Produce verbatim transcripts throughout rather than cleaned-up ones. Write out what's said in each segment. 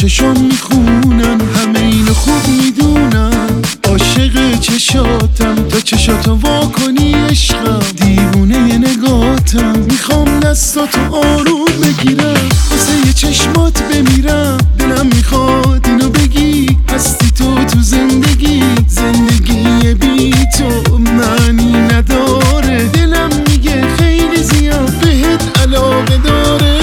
چشام میخونن، همه اینو خوب میدونن. عاشق چشاتم تا چشاتو وا کنی عشقم، دیوونه نگاتم میخوام دستاتو آروم بگیرم، واسه یه چشمات بمیرم. دلم میخواد اینو بگی هستی تو تو زندگی، زندگی بی تو معنی نداره. دلم میگه خیلی زیاد بهت علاقه داره.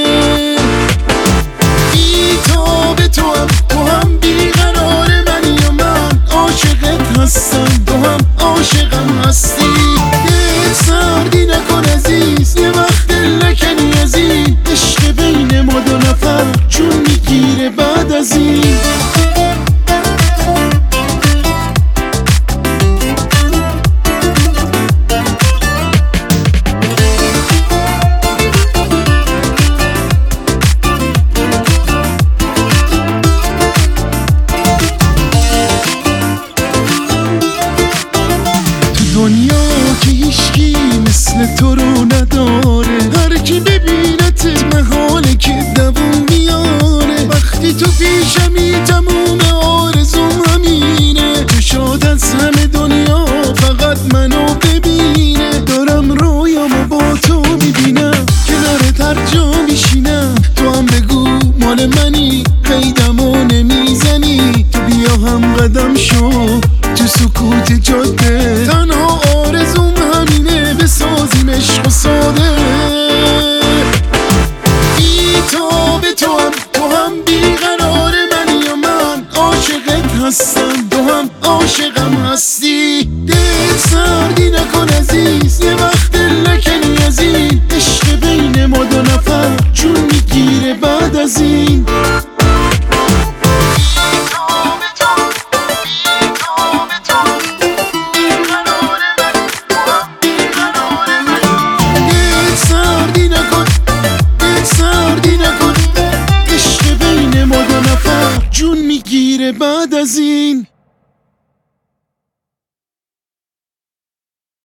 بی تو به تو هم تو هم بیقرار منی و من عاشقت هستم، تو هم عاشقم هستی. دل سردی نکن عزیز، یه وقت لکنی از این عشق بین ما دو نفر چون میگیره بعد از این. دنیا که هیچکی مثل تو رو نداره، هر کی ببینتت محاله که دووم میاره. وقتی تو پیشمی تموم آرزوم همینه، چشات از همه دنیا فقط منو ببینه. دارم رویامو با تو میبینم، کنارت هر جا میشینم. تو هم بگو مال منی، قیدمو نمیزنی. تو بیا هم قدم شو تو سکوت جاده، تنها آرزوم همینه بسازیم عشق و ساده. بی تو به تو هم تو هم بیقرار منی و من عاشقت هستم، تو هم عاشقم هستی. دل سردی نکن عزیز، یه وقت لکنی از این عشق بین ما دو نفر چون میگیره بعد از این. جون میگیره بعد از این.